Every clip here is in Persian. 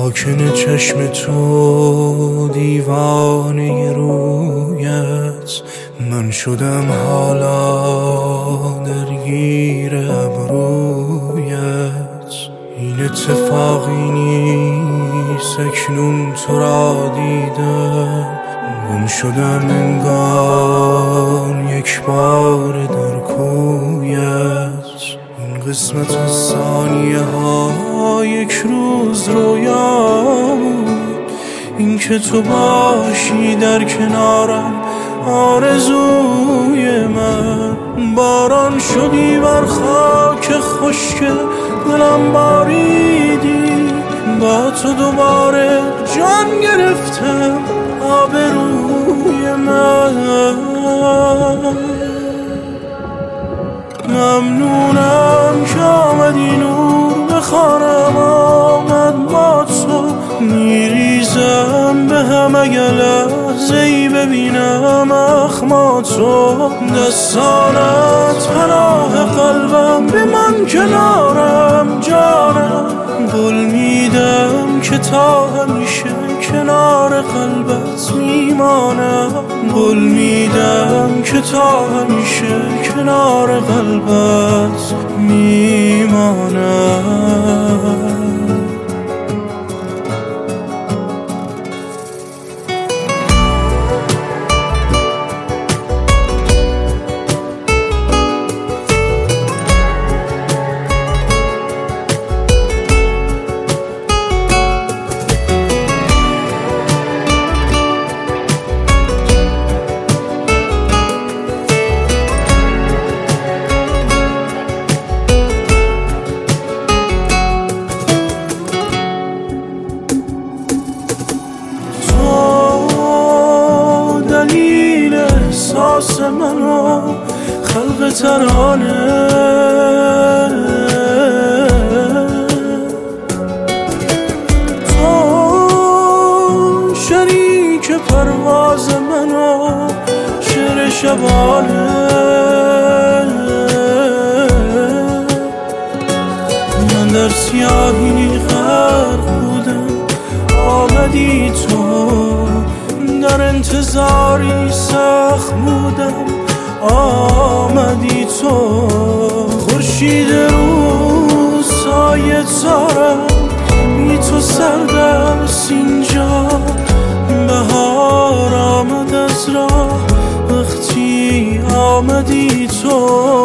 ساکن چشم تو، دیوانه رویت، من شدم حالا درگیر ابرویت. این اتفاقی نیست اکنون تو را دیدم، گم شدم انگار یک بار در کویت. این قسمت از ثانیه ها یک روز رویا بود، این که تو باشی در کنارم آرزوی من. باران شدی بر خاک خشک دلم باریدی، با تو دوباره جان گرفتم آبروی من. ممنونم که آمدی نور بخوانم، آمد با تو میریزم به هم اگه لحظه‌ای ببینم اخماتو. دستانت پناه قلبم، به من کنارم جانم، قول میدم که تا همیشه کنار قلبت میمانم. قول میدم که تا همیشه کنار قلبت میمانم. احساس منو خلق ترانه، تو شریک پرواز منو شعر شبانه. من در سیاهی غرق بودم، آمدی تو، در انتظاری سخت بودم، آمدی تو. خورشید روز سایه تارم، بی تو سردست اینجا. بهار آمد از راه وقتی آمدی تو.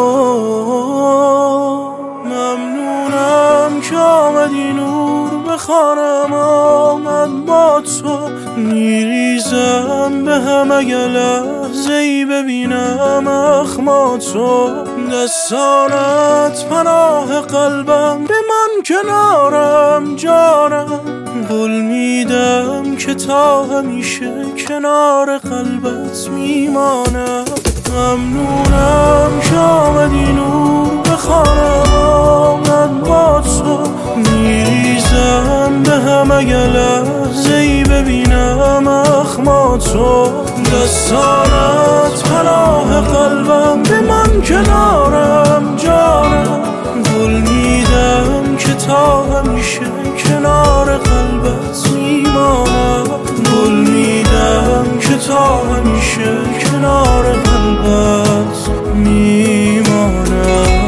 ممنونم که آمدی نور بخوانم، آمد با تو میریزم به هم اگه لحظه‌ای ببینم اخماتو. دستانت پناه قلبم، به من کنارم جانم، قول میدم که تا همیشه کنار قلبت میمانم. ممنونم که آمدی نور بخوانم، آمد با تو میریزم به هم اگه لحظه‌ای ببینم اخماتو. دستانت پناه قلبم، به من کنارم جانم، قول میدم که تا همیشه کنار قلبت میمانم. قول میدم که تا همیشه کنار قلبت میمانم.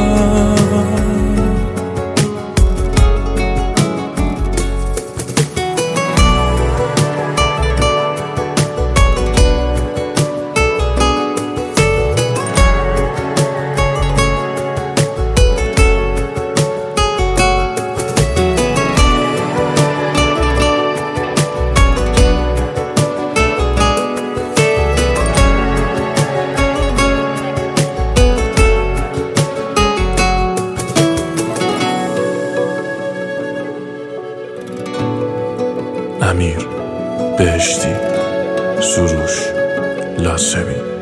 امیر بهشتی، سروش لاسبی.